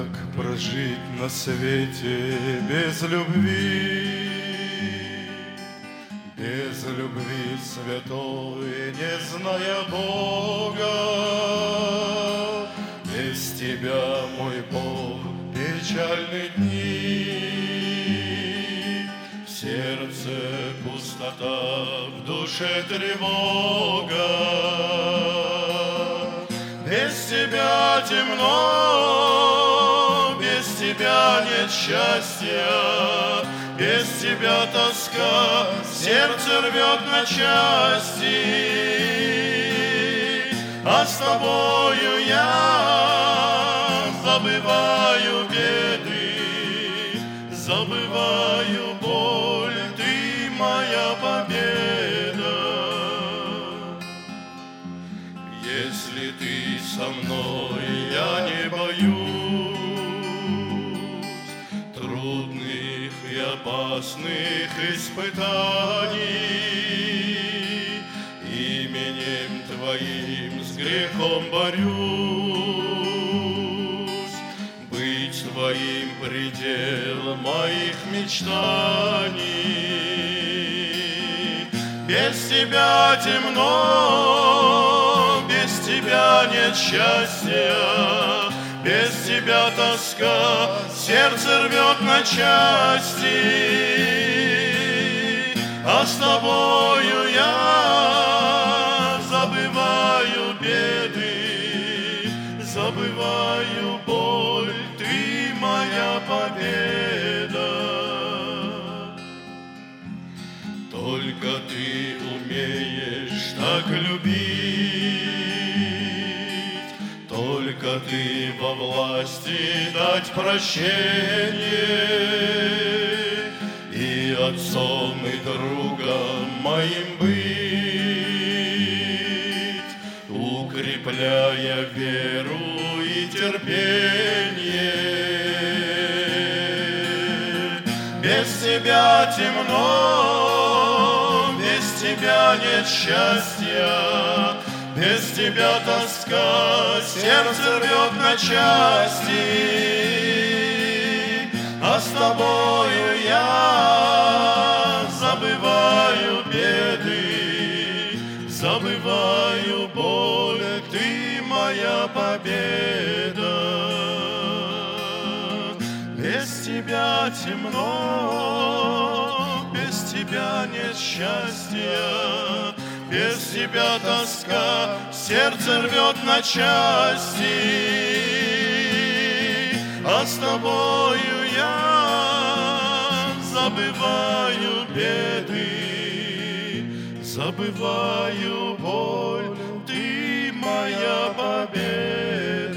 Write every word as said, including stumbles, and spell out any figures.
Как прожить на свете без любви? Без любви святой, не зная Бога, без тебя, мой Бог, печальны дни. В сердце пустота, в душе тревога, без тебя темно, без тебя нет счастья, без тебя тоска, сердце рвет на части. А с тобою я забываю беды, забываю боль, ты моя победа. Если ты со мной, я не боюсь трудных и опасных испытаний. Именем Твоим с грехом борюсь, быть Твоим пределом моих мечтаний. Без Тебя темно, без Тебя нет счастья, без Тебя тоска, сердце рвет на части. А с Тобою я забываю беды, забываю боль, Ты моя победа. Только Ты умеешь так любить, только Ты во власти дать прощение и отцом и другом моим быть, укрепляя веру и терпение. Без Тебя темно, без Тебя нет счастья, без Тебя тоска, сердце рвет на части. А с Тобою я забываю беды, забываю боль, Ты моя победа. Без Тебя темно, без Тебя нет счастья, без Тебя тоска, сердце рвет на части. А с Тобою я забываю беды, забываю боль, Ты моя победа.